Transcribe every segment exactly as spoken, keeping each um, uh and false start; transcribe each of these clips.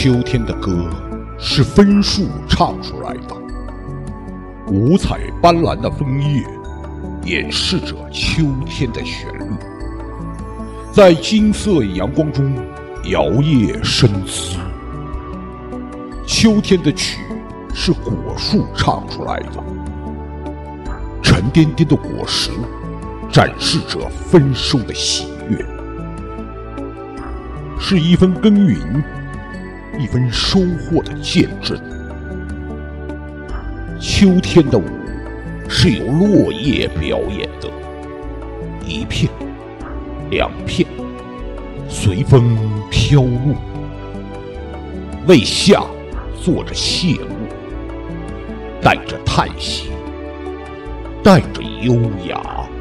秋天的歌是枫树唱出来的，五彩斑斓的枫叶掩饰着秋天的旋律，在金色阳光中摇曳生姿。秋天的曲是果树唱出来的，沉甸甸的果实展示着丰收的喜悦，是一分耕耘一分收获的见证。秋天的舞是由落叶表演的，一片两片随风飘落，为夏做着谢幕，带着叹息，带着优雅，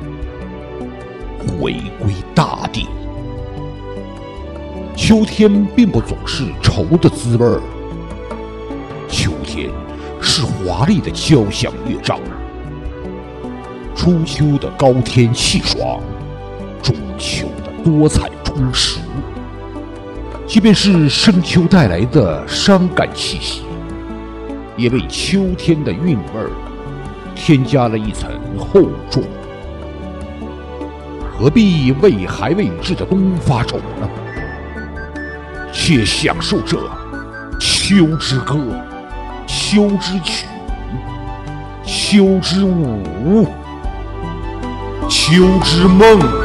回归大地。秋天并不总是愁的滋味儿，秋天是华丽的交响乐章。初秋的高天气爽，中秋的多彩充实，即便是深秋带来的伤感气息，也为秋天的韵味儿添加了一层厚重。何必为还未至的冬发愁呢？且享受这秋之歌、秋之曲、秋之舞、秋之梦。